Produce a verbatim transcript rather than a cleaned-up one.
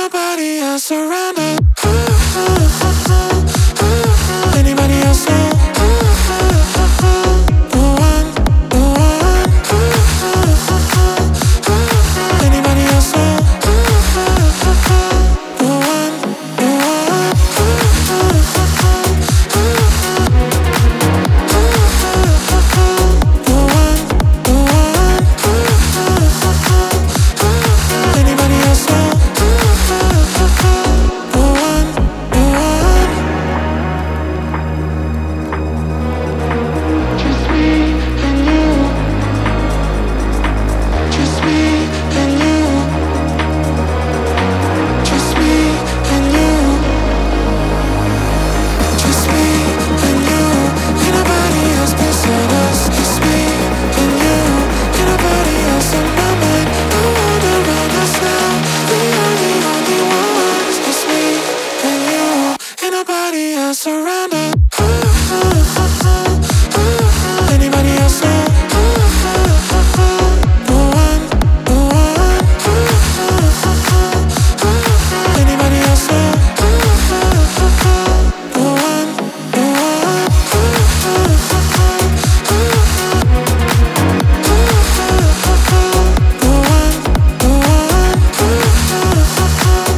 nobody else around us. Anybody else know? The one, the one. Anybody else know? The one, the one. The one, the one. Anybody else know? The one, the one. Just me and you. Just me and you. Just me and you. Just me and you. Ain't nobody else beside us. Just me and you. Ain't nobody else on my mind. No one around us now. We are the only ones. Just me and you. Ain't nobody else around us. Anybody else know? The one, the one. Anybody else know? The one, the one. The one, the one.